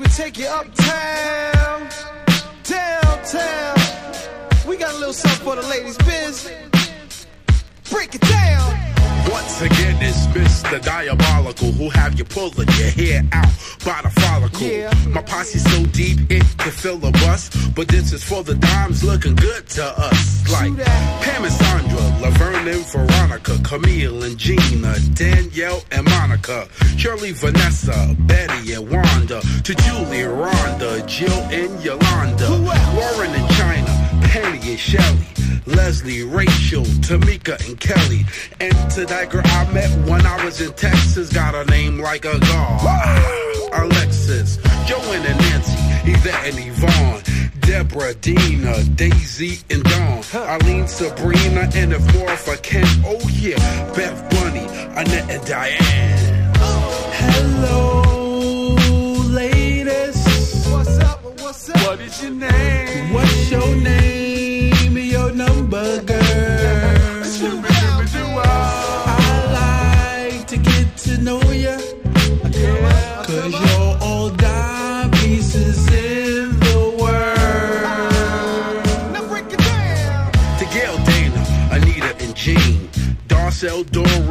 we take you uptown, downtown. We got a little something for the ladies, biz. Break it down. Once again, it's Mr. Diabolical, who have you pulling your hair out by the follicle. Yeah. My posse's so deep it can fill a bus, but this is for the dimes looking good to us. Like Pam and Sandra, Laverne and Veronica, Camille and Gina, Danielle and Monica, Shirley, Vanessa, Betty and Wanda, to Julie, Rhonda, Jill and Yolanda, Lauren and China, Penny and Shelly, Leslie, Rachel, Tamika, and Kelly. And to that girl I met when I was in Texas, got a name like a god. Alexis, Joanne and Nancy, Yvette and Yvonne, Deborah, Dina, Daisy, and Dawn, Eileen, Sabrina, and if more if I can, oh yeah, Beth Bunny, Annette, and Diane. Hello, ladies. What's up? What's up? What is your name? What's your name? Your number, girl. I like to get to know ya, cause you're all dime pieces in the world. Now break it down. To Gail, Dana, Anita, and Jean, Darcel, Dora,